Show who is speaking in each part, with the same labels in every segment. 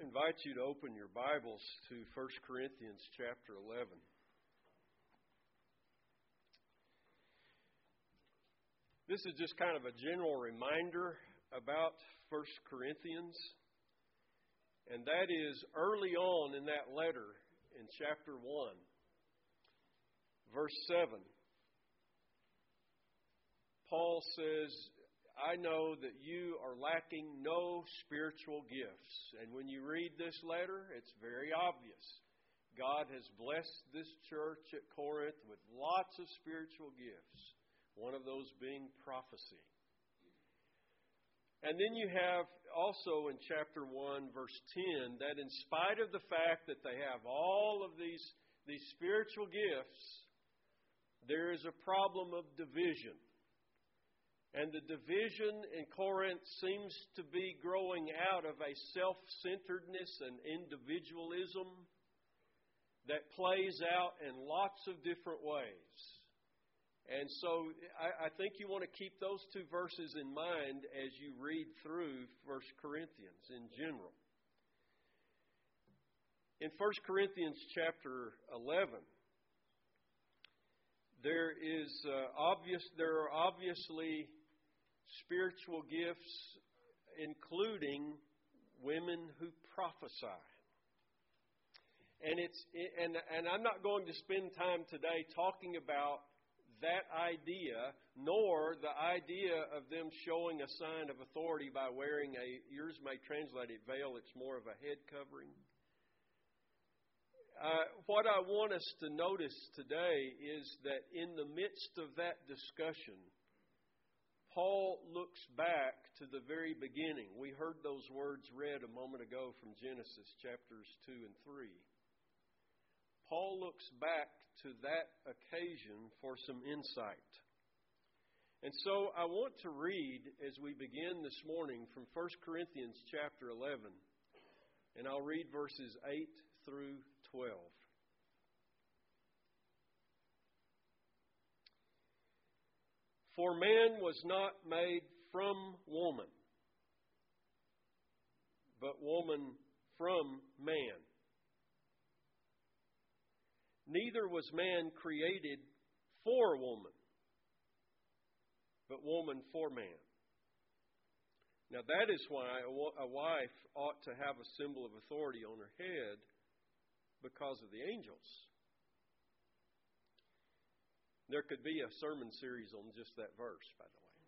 Speaker 1: invite you to open your Bibles to 1 Corinthians chapter 11. This is just kind of a general reminder about 1 Corinthians, and that is early on in that letter in chapter 1, verse 7. Paul says, I know that you are lacking no spiritual gifts. And when you read this letter, it's very obvious. God has blessed this church at Corinth with lots of spiritual gifts, one of those being prophecy. And then you have also in chapter 1, verse 10, that in spite of the fact that they have all of these spiritual gifts, there is a problem of division. And the division in Corinth seems to be growing out of a self-centeredness and individualism that plays out in lots of different ways. And so I think you want to keep those two verses in mind as you read through 1 Corinthians in general. In 1 Corinthians chapter 11, there are obviously spiritual gifts, including women who prophesy. And I'm not going to spend time today talking about that idea, nor the idea of them showing a sign of authority by wearing yours may translate it veil, it's more of a head covering. What I want us to notice today is that in the midst of that discussion, Paul looks back to the very beginning. We heard those words read a moment ago from Genesis chapters 2 and 3. Paul looks back to that occasion for some insight. And so I want to read as we begin this morning from 1 Corinthians chapter 11. And I'll read verses 8 through 12. For man was not made from woman, but woman from man. Neither was man created for woman, but woman for man. Now that is why a wife ought to have a symbol of authority on her head because of the angels. There could be a sermon series on just that verse, by the way.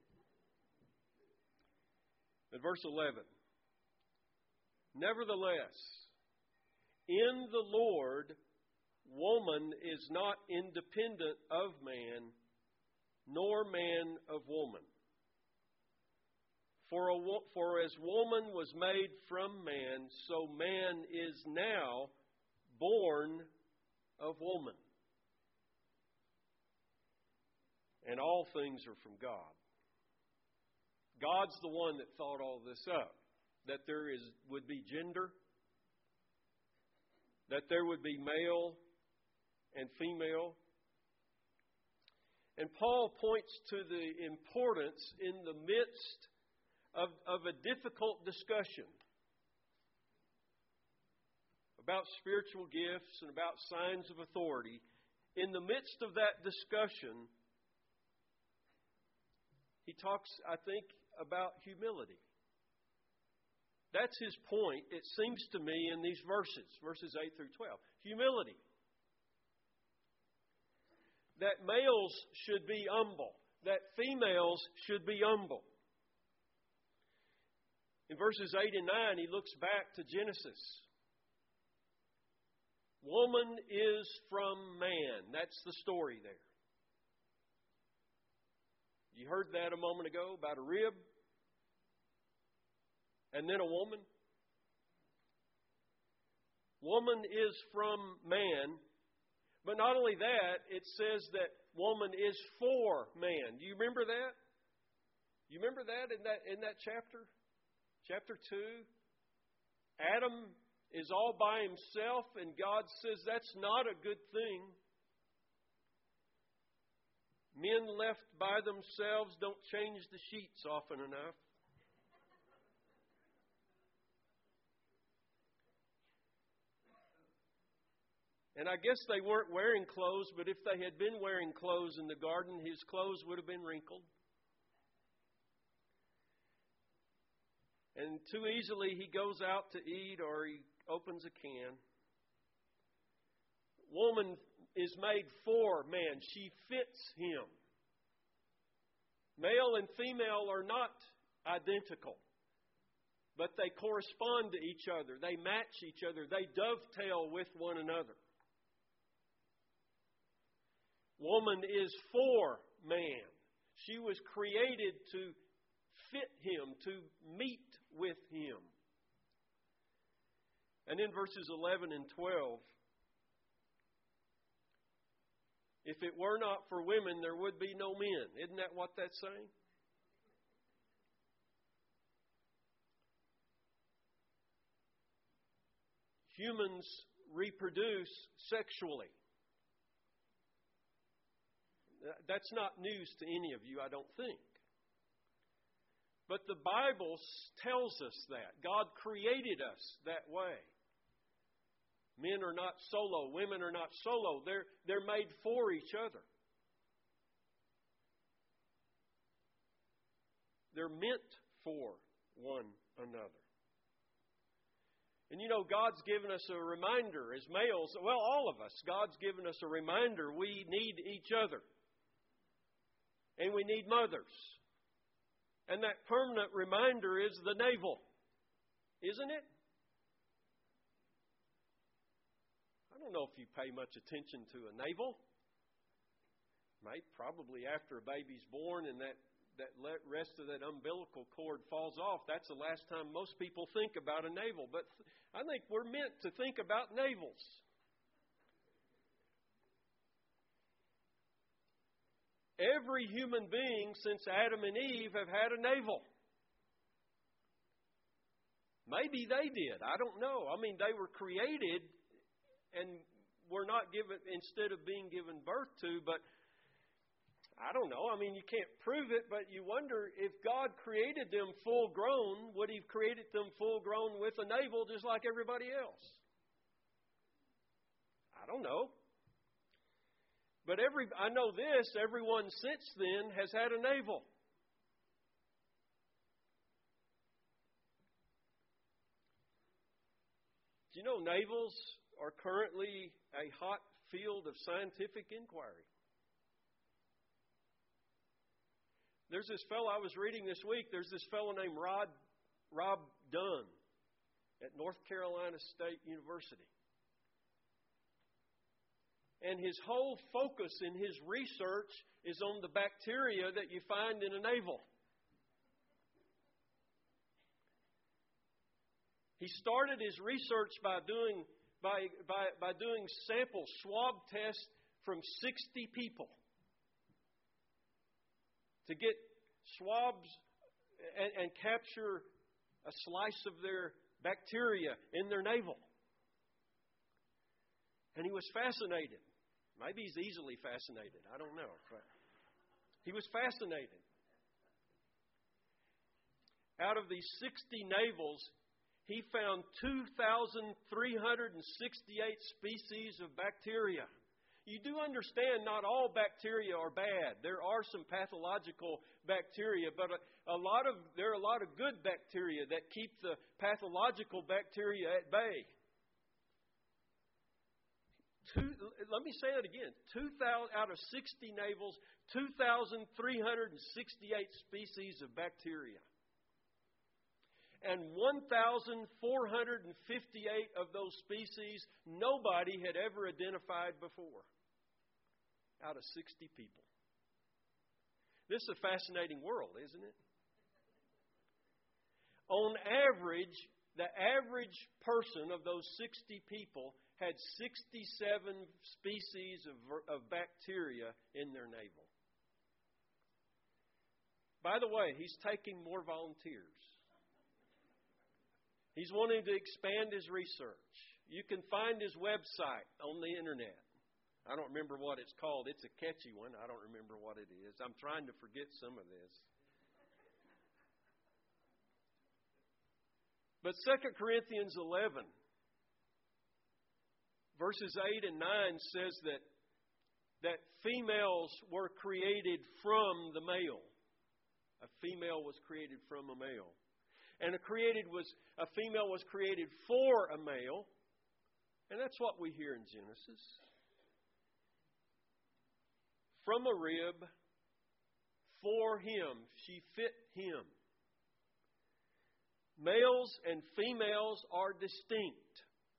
Speaker 1: In verse 11, nevertheless, in the Lord, woman is not independent of man, nor man of woman. For as woman was made from man, so man is now born of woman. And all things are from God. God's the one that thought all this up. That there would be gender. That there would be male and female. And Paul points to the importance in the midst of a difficult discussion about spiritual gifts and about signs of authority. In the midst of that discussion, he talks, I think, about humility. That's his point, it seems to me, in these verses 8 through 12. Humility. That males should be humble. That females should be humble. In verses 8 and 9, he looks back to Genesis. Woman is from man. That's the story there. You heard that a moment ago about a rib and then a woman. Woman is from man, but not only that, it says that woman is for man. Do you remember that? You remember that in that chapter? Chapter 2? Adam is all by himself, and God says that's not a good thing. Men left by themselves don't change the sheets often enough. And I guess they weren't wearing clothes, but if they had been wearing clothes in the garden, his clothes would have been wrinkled. And too easily he goes out to eat or he opens a can. Woman is made for man. She fits him. Male and female are not identical, but they correspond to each other. They match each other. They dovetail with one another. Woman is for man. She was created to fit him, to meet with him. And in verses 11 and 12, if it were not for women, there would be no men. Isn't that what that's saying? Humans reproduce sexually. That's not news to any of you, I don't think. But the Bible tells us that. God created us that way. Men are not solo. Women are not solo. They're made for each other. They're meant for one another. And you know, God's given us a reminder as males. Well, all of us. God's given us a reminder. We need each other. And we need mothers. And that permanent reminder is the navel. Isn't it? I don't know if you pay much attention to a navel. Probably after a baby's born and that rest of that umbilical cord falls off, that's the last time most people think about a navel. But I think we're meant to think about navels. Every human being since Adam and Eve have had a navel. Maybe they did. I don't know. I mean, they were created and were not given, instead of being given birth to, but I don't know. I mean, you can't prove it, but you wonder if God created them full grown, would He have created them full grown with a navel just like everybody else? I don't know. But I know this, everyone since then has had a navel. Do you know navels are currently a hot field of scientific inquiry? There's this fellow I was reading this week. There's this fellow named Rob Dunn at North Carolina State University. And his whole focus in his research is on the bacteria that you find in a navel. He started his research by doing sample swab tests from 60 people to get swabs and capture a slice of their bacteria in their navel. And he was fascinated. Maybe he's easily fascinated. I don't know. But he was fascinated. Out of these 60 navels, he found 2,368 species of bacteria. You do understand not all bacteria are bad. There are some pathological bacteria, but there are a lot of good bacteria that keep the pathological bacteria at bay. Let me say that again. Out of 60 navels, 2,368 species of bacteria. And 1,458 of those species nobody had ever identified before. Out of 60 people. This is a fascinating world, isn't it? On average, the average person of those 60 people had 67 species of bacteria in their navel. By the way, he's taking more volunteers. He's wanting to expand his research. You can find his website on the internet. I don't remember what it's called. It's a catchy one. I don't remember what it is. I'm trying to forget some of this. But 2 Corinthians 11 verses 8 and 9 says that females were created from the male. A female was created from a male. And a female was created for a male. And that's what we hear in Genesis. From a rib, for him, she fit him. Males and females are distinct.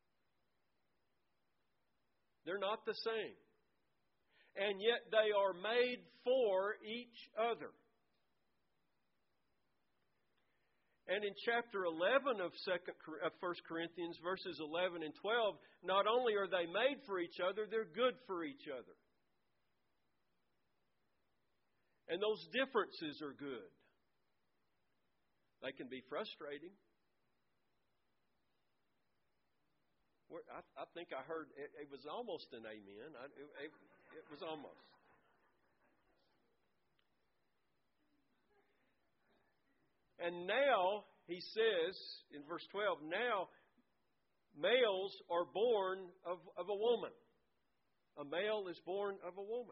Speaker 1: They're not the same. And yet they are made for each other. And in chapter 11 of 1 Corinthians, verses 11 and 12, not only are they made for each other, they're good for each other. And those differences are good. They can be frustrating. I think I heard, it was almost an amen. It was almost. And now, he says in verse 12, now males are born of a woman. A male is born of a woman.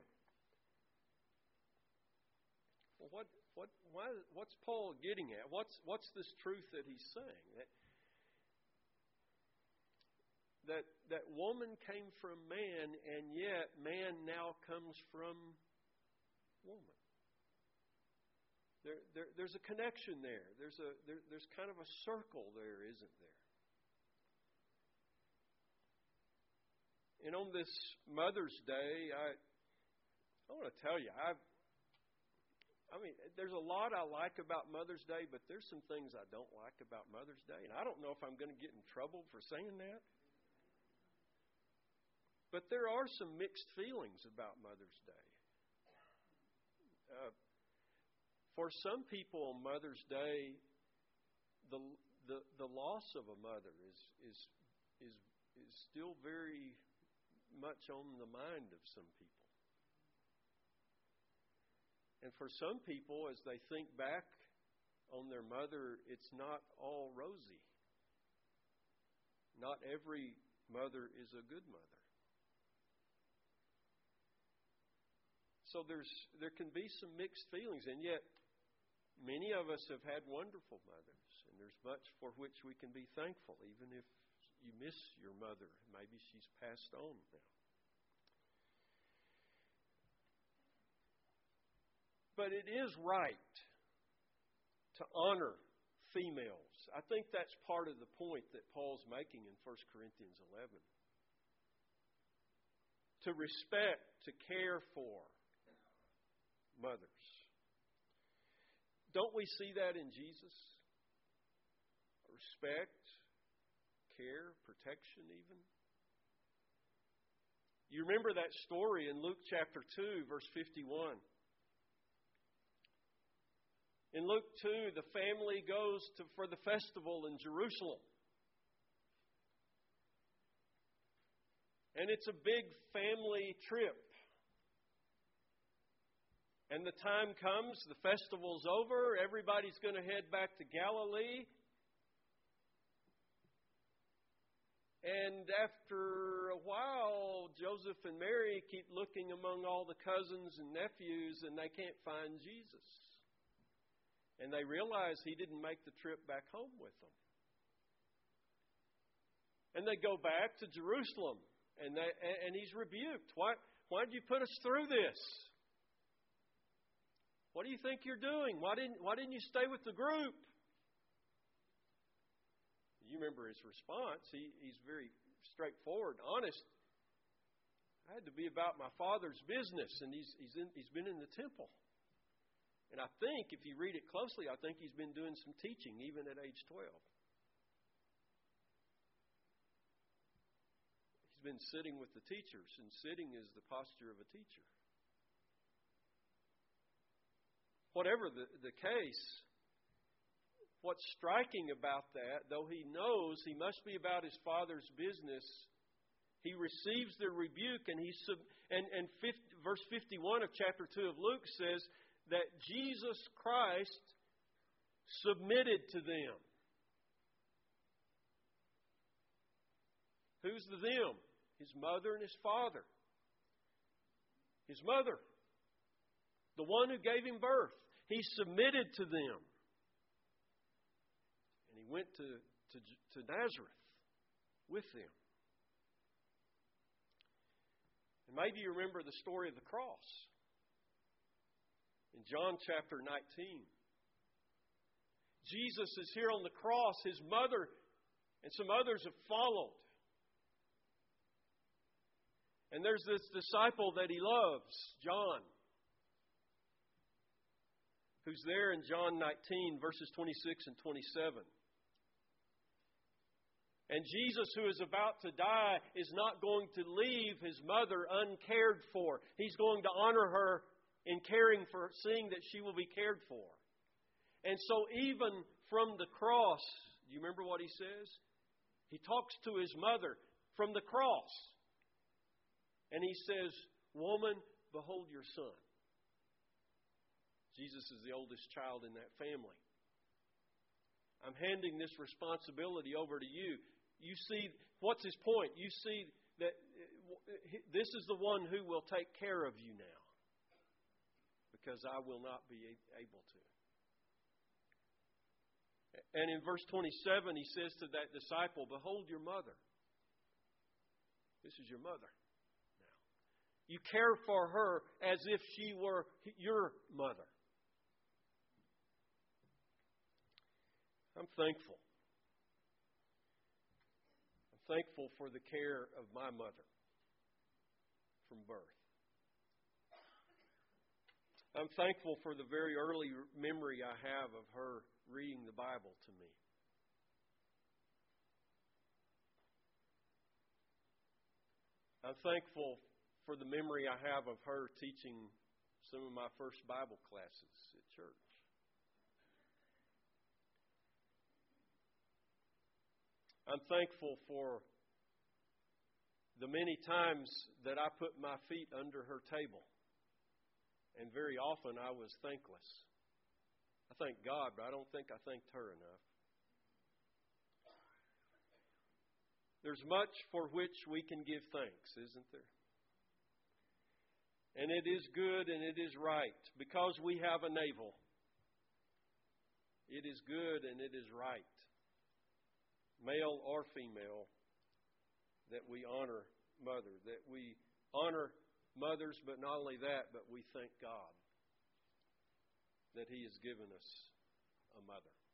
Speaker 1: Well, what's Paul getting at? What's this truth that he's saying? That woman came from man, and yet man now comes from woman. There's a connection there. There's kind of a circle there, isn't there? And on this Mother's Day, I want to tell you, there's a lot I like about Mother's Day, but there's some things I don't like about Mother's Day. And I don't know if I'm going to get in trouble for saying that. But there are some mixed feelings about Mother's Day. For some people on Mother's Day, the loss of a mother is still very much on the mind of some people. And for some people, as they think back on their mother, it's not all rosy. Not every mother is a good mother. So there can be some mixed feelings, and yet many of us have had wonderful mothers, and there's much for which we can be thankful, even if you miss your mother. Maybe she's passed on now. But it is right to honor females. I think that's part of the point that Paul's making in 1 Corinthians 11. To respect, to care for mothers. Don't we see that in Jesus? Respect, care, protection even. You remember that story in Luke chapter 2, verse 51. In Luke 2, the family goes for the festival in Jerusalem. And it's a big family trip. And the time comes, the festival's over, everybody's going to head back to Galilee. And after a while, Joseph and Mary keep looking among all the cousins and nephews, and they can't find Jesus. And they realize he didn't make the trip back home with them. And they go back to Jerusalem, and he's rebuked. Why did you put us through this? What do you think you're doing? Why didn't you stay with the group? You remember his response. He's very straightforward, honest. I had to be about my Father's business, and he's been in the temple. And I think, if you read it closely, I think he's been doing some teaching, even at age 12. He's been sitting with the teachers, and sitting is the posture of a teacher. Whatever the case, what's striking about that, though he knows he must be about his Father's business, he receives the rebuke, and verse 51 of chapter 2 of Luke says that Jesus Christ submitted to them. Who's the them? his mother and his father. His mother, the one who gave him birth, he submitted to them. And he went to Nazareth with them. And maybe you remember the story of the cross. In John chapter 19, Jesus is here on the cross. His mother and some others have followed. And there's this disciple that he loves, John, who's there in John 19, verses 26 and 27. And Jesus, who is about to die, is not going to leave his mother uncared for. He's going to honor her in caring for, seeing that she will be cared for. And so even from the cross, do you remember what he says? He talks to his mother from the cross. And he says, "Woman, behold your son." Jesus is the oldest child in that family. I'm handing this responsibility over to you. You see, what's his point? You see that this is the one who will take care of you now, because I will not be able to. And in verse 27, he says to that disciple, "Behold your mother." This is your mother now. You care for her as if she were your mother. I'm thankful. I'm thankful for the care of my mother from birth. I'm thankful for the very early memory I have of her reading the Bible to me. I'm thankful for the memory I have of her teaching some of my first Bible classes at church. I'm thankful for the many times that I put my feet under her table. And very often I was thankless. I thank God, but I don't think I thanked her enough. There's much for which we can give thanks, isn't there? And it is good and it is right, because we have a navel. It is good and it is right, male or female, that we honor mother, that we honor mothers, but not only that, but we thank God that He has given us a mother.